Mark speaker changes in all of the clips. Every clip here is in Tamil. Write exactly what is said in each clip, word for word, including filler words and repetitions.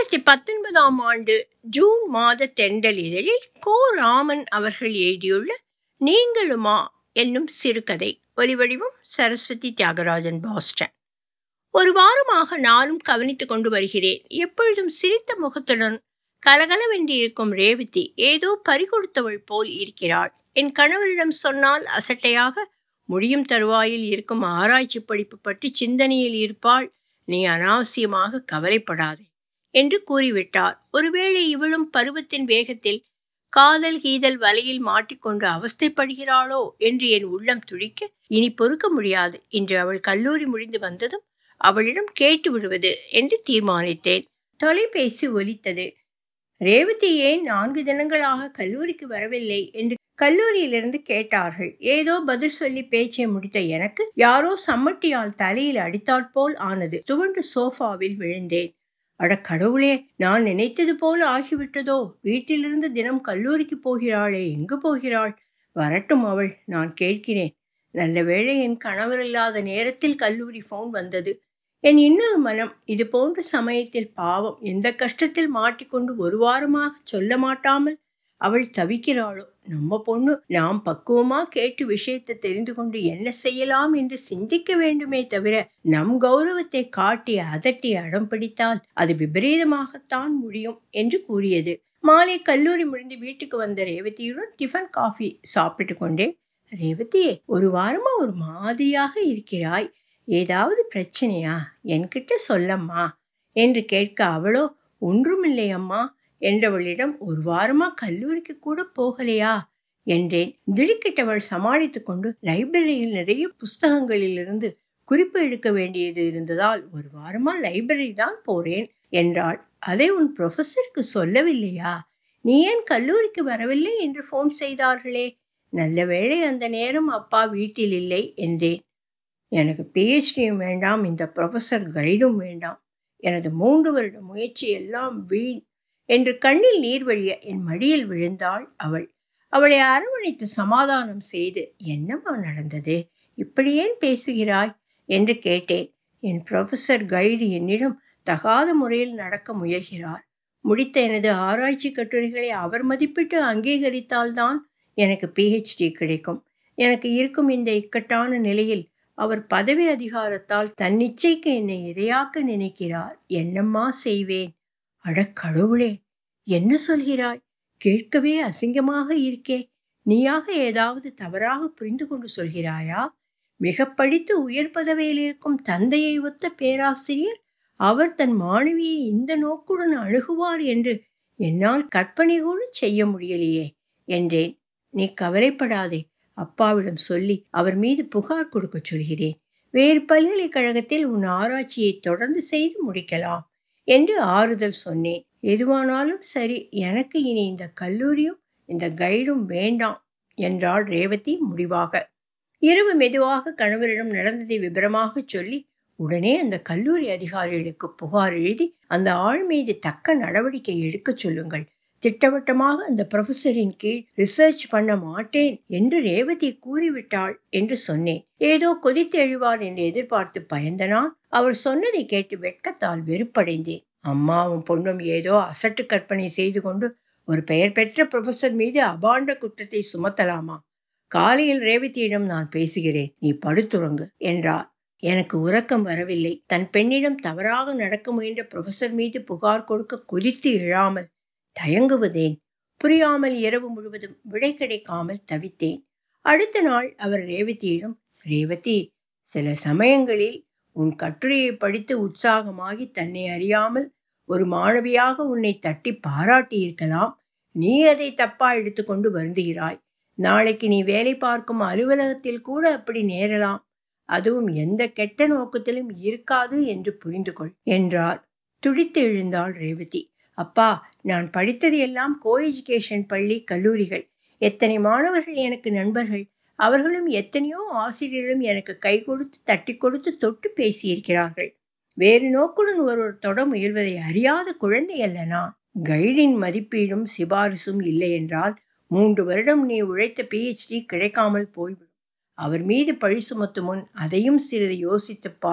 Speaker 1: இரண்டாயிரத்தி பத்தொன்பதாம் ஆண்டு ஜூன் மாத தென்றல் இதழில் கோ ராமன் அவர்கள் எழுதியுள்ள நீங்களுமா என்னும் சிறுகதை. ஒலிவடிவம் சரஸ்வதி தியாகராஜன், பாஸ்டன். ஒரு வாரமாக நானும் கவனித்துக் கொண்டு வருகிறேன். எப்பொழுதும் சிரித்த முகத்துடன் கலகலவென்று இருக்கும் ரேவதி ஏதோ பறிகொடுத்தவள் போல் இருக்கிறாள். என் கணவரிடம் சொன்னால் அசட்டையாக முடியும் தருவாயில் இருக்கும் ஆராய்ச்சி படிப்பு பற்றி சிந்தனையில் இருப்பாள். நீ அனாவசியமாக கவலைப்படாதே என்று கூறிவிட்டார். ஒருவேளை இவளும் பருவத்தின் வேகத்தில் காதல் கீதல் வலையில் மாட்டிக்கொண்டு அவஸ்தைப்படுகிறாளோ என்று என் உள்ளம் துடிக்க, இனி பொறுக்க முடியாது. இன்று அவள் கல்லூரி முடிந்து வந்ததும் அவளிடம் கேட்டு விடுவது என்று தீர்மானித்தேன். தொலைபேசி ஒலித்தது. ரேவதி ஏன் நான்கு தினங்களாக கல்லூரிக்கு வரவில்லை என்று கல்லூரியிலிருந்து கேட்டார்கள். ஏதோ பதில் சொல்லி பேச்சை முடித்த எனக்கு யாரோ சம்மட்டியால் தலையில் அடித்தாற்போல் ஆனது. துவண்டு சோஃபாவில் விழுந்தேன். அட கடவுளே, நான் நினைத்தது போல் ஆகிவிட்டதோ? வீட்டிலிருந்து தினம் கல்லூரிக்கு போகிறாளே, எங்கு போகிறாள்? வரட்டும் அவள், நான் கேட்கிறேன். நல்ல வேளை என் கணவர் இல்லாத நேரத்தில் கல்லூரி போன் வந்தது. என் இன்னொரு மனம் இது போன்ற சமயத்தில் பாவம் எந்த கஷ்டத்தில் மாட்டிக்கொண்டு ஒரு வாரமாக சொல்ல மாட்டாமல் அவள் தவிக்கிறாளோ. நம்ம பொண்ணு நாம் பக்குவமா கேட்டு விஷயத்தை தெரிந்து கொண்டு என்ன செய்யலாம் என்று சிந்திக்க வேண்டுமே தவிர நம் கௌரவத்தை காட்டி அதட்டி அடம் பிடித்தால் அது விபரீதமாகத்தான் முடியும் என்று கூறியது. மாலை கல்லூரி முடிந்து வீட்டுக்கு வந்த ரேவதியுடன் டிஃபன் காஃபி சாப்பிட்டு கொண்டே, ரேவதியே, ஒரு வாரமா ஒரு மாதிரியாக இருக்கிறாய், ஏதாவது பிரச்சனையா? என்கிட்ட சொல்லம்மா என்று கேட்க, அவளோ ஒன்றுமில்லை அம்மா என்றவளிடம், ஒரு வாரமா கல்லூரிக்கு கூட போகலையா என்றேன். திடுக்கிட்டவள் சமாளித்து கொண்டு, லைப்ரரியில் நிறைய புஸ்தகங்களிலிருந்து குறிப்பு எடுக்க வேண்டியது இருந்ததால் ஒரு வாரமா லைப்ரரி தான் போறேன் என்றாள். அதை உன் ப்ரொஃபஸருக்கு சொல்லவில்லையா? நீ ஏன் கல்லூரிக்கு வரவில்லை என்று போன் செய்தார்களே? நல்ல வேளை அந்த நேரம் அப்பா வீட்டில் இல்லை என்றேன். எனக்கு பிஹெச்டியும் வேண்டாம், இந்த ப்ரொஃபஸர் கைடும் வேண்டாம். எனது மூன்று வருட முயற்சி எல்லாம் வீண் என்று கண்ணில் நீர் வழிய என் மடியில் விழுந்தாள் அவள். அவளை அரவணைத்து சமாதானம் செய்து, என்னம்மா நடந்தது, இப்படி ஏன் பேசுகிறாய் என்று கேட்டேன். என் ப்ரொஃபஸர் கைடு என்னிடம் தகாத முறையில் நடக்க முயல்கிறார். முடித்த எனது ஆராய்ச்சி கட்டுரைகளை அவர் மதிப்பிட்டு அங்கீகரித்தால்தான் எனக்கு பிஹெச்டி கிடைக்கும். எனக்கு இருக்கும் இந்த இக்கட்டான நிலையில் அவர் பதவி அதிகாரத்தால் தன்னிச்சைக்கு என்னை இரையாக்க நினைக்கிறார். என்னம்மா செய்வேன்? அட கடவுளே, என்ன சொல்கிறாய்? கேட்கவே அசிங்கமாக இருக்கே. நீயாக ஏதாவது தவறாக புரிந்து கொண்டு சொல்கிறாயா? மிக படித்து உயர் பதவியில் இருக்கும் தந்தையை ஒத்த பேராசிரியர் அவர் தன் மாணவியை இந்த நோக்குடன் அணுகுவார் என்று என்னால் கற்பனை கூட செய்ய முடியலையே என்றேன். நீ கவலைப்படாதே, அப்பாவிடம் சொல்லி அவர் மீது புகார் கொடுக்க சொல்கிறேன். வேறு பல்கலைக்கழகத்தில் உன் ஆராய்ச்சியை தொடர்ந்து செய்து முடிக்கலாம் என்று ஆறுதல் சொன்னேன். எதுவானாலும் சரி, எனக்கு இனி இந்த கல்லூரியும் இந்த கைடும் வேண்டாம் என்றாள் ரேவதி முடிவாக. இரவு மெதுவாக கணவரிடம் நடந்ததை விபரமாக சொல்லி, உடனே அந்த கல்லூரி அதிகாரிகளுக்கு புகார் எழுதி அந்த ஆள் மீது தக்க நடவடிக்கை எடுக்க சொல்லுங்கள். திட்டவட்டமாக அந்த ப்ரொஃபஸரின் கீழ் ரிசர்ச் பண்ண மாட்டேன் என்று ரேவதி கூறிவிட்டாள் என்று சொன்னேன். ஏதோ கொதித்து எழுவார் என்று எதிர்பார்த்து பயந்த நான் அவர் சொன்னதை கேட்டு வெட்கத்தால் வெறுப்படைந்தேன். அம்மாவும் பொண்ணும் ஏதோ அசட்டு கற்பனை செய்து கொண்டு ஒரு பெயர் பெற்ற ப்ரொஃபஸர் மீது அபாண்ட குற்றத்தை சுமத்தலாமா? காலையில் ரேவதியிடம் நான் பேசுகிறேன், நீ படுத்துறங்கு என்றார். எனக்கு உறக்கம் வரவில்லை. தன் பெண்ணிடம் தவறாக நடக்க முயன்ற ப்ரொஃபஸர் மீது புகார் கொடுக்க கொதித்து எழாமல் தயங்குவதேன்? புரியாமல் இரவு முழுவதும் விடை கிடைக்காமல் தவித்தேன். அடுத்த நாள் அவர் ரேவதியிடம், ரேவதி, சில சமயங்களில் உன் கட்டுரையை படித்து உற்சாகமாகி தன்னை அறியாமல் ஒரு மாணவியாக உன்னை தட்டி பாராட்டி இருக்கலாம். நீ அதை தப்பா எடுத்துக்கொண்டு வருந்துகிறாய். நாளைக்கு நீ வேலை பார்க்கும் அலுவலகத்தில் கூட அப்படி நேரலாம். அதுவும் எந்த கெட்ட நோக்கத்திலும் இருக்காது என்று புரிந்து கொள் என்றார். துடித்து எழுந்தாள் ரேவதி. அப்பா, நான் படித்தது எல்லாம் கோ எஜுகேஷன் பள்ளி கல்லூரிகள். எத்தனை மாணவர்கள் எனக்கு நண்பர்கள். அவர்களும் எத்தனையோ ஆசிரியர்களும் எனக்கு கை கொடுத்து தட்டி கொடுத்து தொட்டு பேசியிருக்கிறார்கள். வேறு நோக்குடன் ஒருவர் தொட முயல்வதை அறியாத குழந்தை அல்ல நான். கைடின் மதிப்பீடும் சிபாரிசும் இல்லை என்றால் மூன்று வருடம் நீ உழைத்த பிஹெச்டி கிடைக்காமல் போய்விடும். அவர் மீது பழி சுமத்தும் முன் அதையும் சிறிது யோசித்துப்பார்.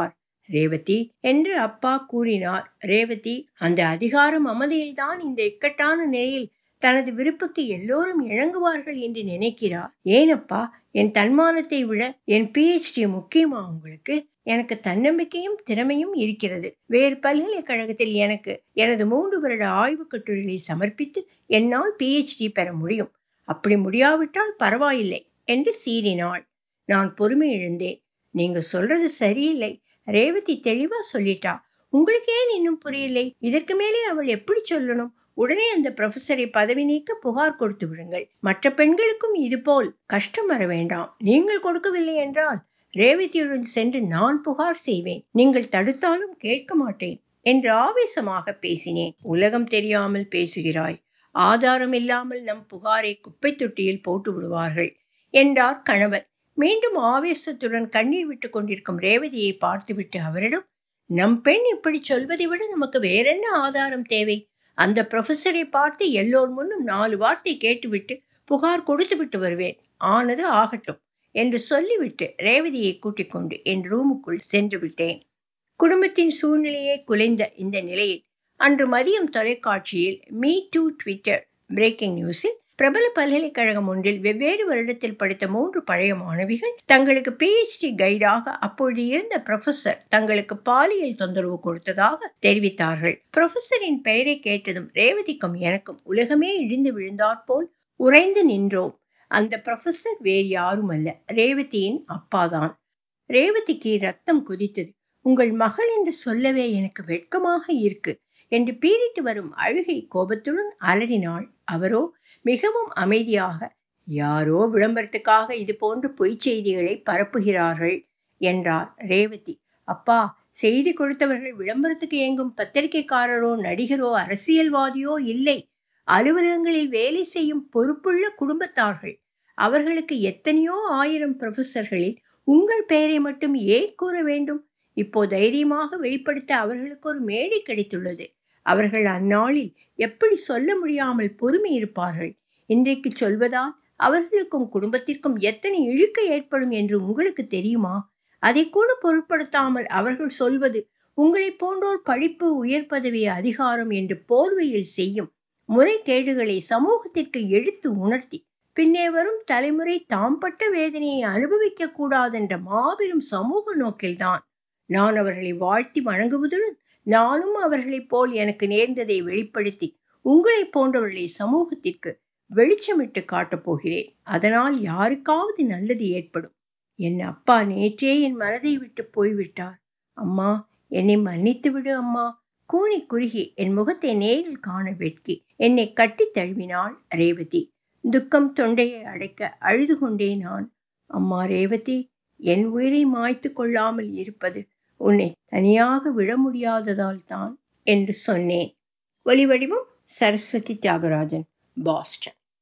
Speaker 1: ரேவதி என்று அப்பா கூறினார். ரேவதி அந்த அதிகார மமதையில்தான் இந்த இக்கட்டான நிலையில் தனது விருப்புக்கு எல்லோரும் இணங்குவார்கள் என்று நினைக்கிறார். ஏனப்பா, என் தன்மானத்தை விட என் பிஹெச்டி முக்கியமா உங்களுக்கு? எனக்கு தன்னம்பிக்கையும் திறமையும் இருக்கிறது. வேறு பல்கலைக்கழகத்தில் எனக்கு எனது மூன்று வருட ஆய்வு கட்டுரைகளை சமர்ப்பித்து என்னால் பிஹெச்டி பெற முடியும். அப்படி முடியாவிட்டால் பரவாயில்லை என்று சீறினாள். நான் பொறுமை இழந்தேன். நீங்க சொல்றது சரியில்லை. ரேவதி தெளிவா சொல்லிட்டா. உங்களுக்கு ஏன் இன்னும் புரியலை? இதற்கு மேலே அவள் எப்படி சொல்லணும்? உடனே அந்த ப்ரொஃபஸரை பதவி நீக்க புகார் கொடுத்து விடுங்கள். மற்ற பெண்களுக்கும் இதுபோல் கஷ்டம் வர வேண்டாம். நீங்கள் கொடுக்கவில்லை என்றால் ரேவதியுடன் சென்று நான் புகார் செய்வேன். நீங்கள் தடுத்தாலும் கேட்க மாட்டேன் என்று ஆவேசமாக பேசினேன். உலகம் தெரியாமல் பேசுகிறாய். ஆதாரம் இல்லாமல் நம் புகாரை குப்பை தொட்டியில் போட்டு விடுவார்கள் என்றார் கணவர். மீண்டும் ஆவேசத்துடன் கண்ணீர் விட்டு கொண்டிருக்கும் ரேவதியை பார்த்துவிட்டு அவரிடம், நம் பெண் இப்படி சொல்வதை விட நமக்கு வேறென்ன ஆதாரம் தேவை? அந்த ப்ரொஃபஸரை பார்த்து எல்லோர் முன்னும் நாலு வார்த்தை கேட்டுவிட்டு புகார் கொடுத்து விட்டு வருவேன். ஆனது ஆகட்டும் என்று சொல்லிவிட்டு ரேவதியை கூட்டிக் கொண்டு என் ரூமுக்குள் சென்று விட்டேன். குடும்பத்தின் சூழ்நிலையை குலைந்த இந்த நிலையில் அன்று மதியம் தொலைக்காட்சியில் மீ டூ ட்விட்டர் பிரேக்கிங் நியூஸில் பிரபல பல்கலைக்கழகம் ஒன்றில் வெவ்வேறு வருடத்தில் படித்த மூன்று பழைய மாணவிகள் தங்களுக்கு பிஹெச்டி கைடாக அப்பொழுது இருந்த ப்ரொஃபஸர் தங்களுக்கு பாலியல் தொந்தரவு கொடுத்ததாக தெரிவித்தார்கள். ப்ரொஃபஸரின் பெயரை கேட்டதும் ரேவதிக்கும் எனக்கும் உலகமே இடிந்து விழுந்தாற்போல் உறைந்து நின்றோம். அந்த ப்ரொஃபஸர் வேறு யாரும் அல்ல, ரேவதியின் அப்பாதான். ரேவதிக்கு ரத்தம் குதித்தது. உங்கள் மகள் என்று சொல்லவே எனக்கு வெட்கமாக இருக்கு என்று பீறிட்டு வரும் அழுகை கோபத்துடன் அலறினாள். அவரோ மிகவும் அமைதியாக, யாரோ விளம்பரத்துக்காக இது போன்ற பொய் செய்திகளை பரப்புகிறார்கள் என்றார். ரேவதி, அப்பா, செய்தி கொடுத்தவர்கள் விளம்பரத்துக்கு இயங்கும் பத்திரிகைக்காரரோ நடிகரோ அரசியல்வாதியோ இல்லை. அலுவலகங்களில் வேலை செய்யும் பொறுப்புள்ள குடும்பத்தார்கள். அவர்களுக்கு எத்தனையோ ஆயிரம் ப்ரொஃபஸர்களில் உங்கள் பெயரை மட்டும் ஏன் கூற வேண்டும்? இப்போ தைரியமாக வெளிப்படுத்த அவர்களுக்கு ஒரு மேடை கிடைத்துள்ளது. அவர்கள் அந்நாளில் எப்படி சொல்ல முடியாமல் பொறுமை இருப்பார்கள்? இன்றைக்கு சொல்வதால் அவர்களுக்கும் குடும்பத்திற்கும் எத்தனை இழுக்கு ஏற்படும் என்று உங்களுக்கு தெரியுமா? அதை கூட பொருட்படுத்தாமல் அவர்கள் சொல்வது உங்களை போன்றோர் படிப்பு, உயர் பதவி, அதிகாரம் என்று போர்வையில் செய்யும் முறைகேடுகளை சமூகத்திற்கு எடுத்து உணர்த்தி பின்னே வரும் தலைமுறை தாம் பட்ட வேதனையை அனுபவிக்க கூடாதென்ற மாபெரும் சமூக நோக்கில்தான் நான் அவர்களை வாழ்த்தி வணங்குவதுடன் நானும் அவர்களைப் போல் எனக்கு நேர்ந்ததை வெளிப்படுத்தி உங்களை போன்றவர்களை சமூகத்திற்கு வெளிச்சமிட்டு காட்டப் போகிறேன். அதனால் யாருக்காவது நல்லது ஏற்படும். என் அப்பா நேற்றே என் மனதை விட்டு போய்விட்டார். அம்மா, என்னை மன்னித்து விடு அம்மா. கூனி குறுகி என் முகத்தை நேரில் காண வெட்கி என்னை கட்டி தழுவினாள் ரேவதி. துக்கம் தொண்டையை அடைக்க அழுது கொண்டே நான், அம்மா ரேவதி, என் உயிரை மாய்த்து கொள்ளாமல் இருப்பது உன்னை தனியாக விட முடியாததால் தான் என்று சொன்னேன். ஒலிவடிவம் சரஸ்வதி தியாகராஜன், பாஸ்டன்.